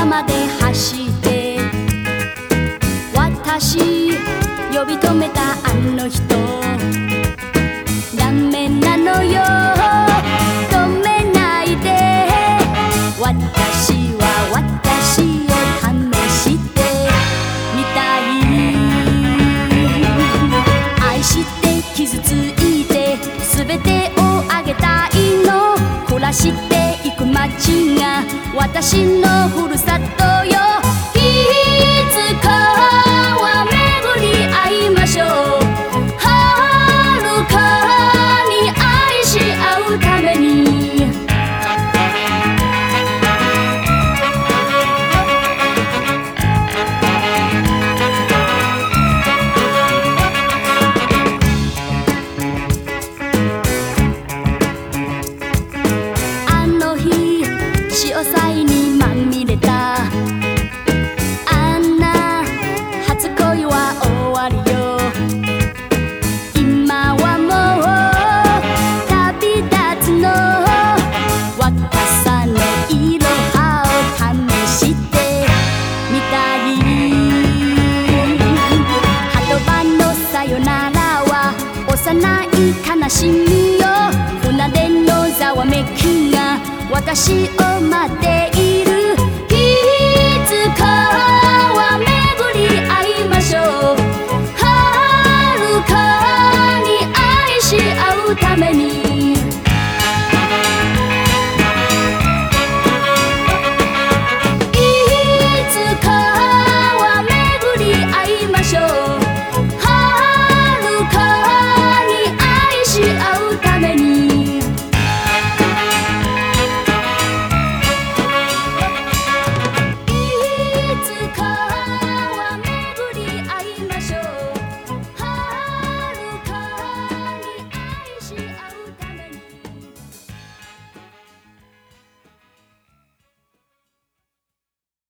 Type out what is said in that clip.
まで走って私呼び止めたあの人ダメなのよ止めないで私は私を試してみたい愛して傷ついて全てをあげたいの暮らしていく街が私のふるさとよいつかは巡り会いましょう遥かに愛し合うためにあの日潮騒にまみれたあんな初恋は終わりよ今はもう旅立つの若さのいろはを試してみたい鳩場のさよならは幼い悲しみよ船出のざわめきが私を待って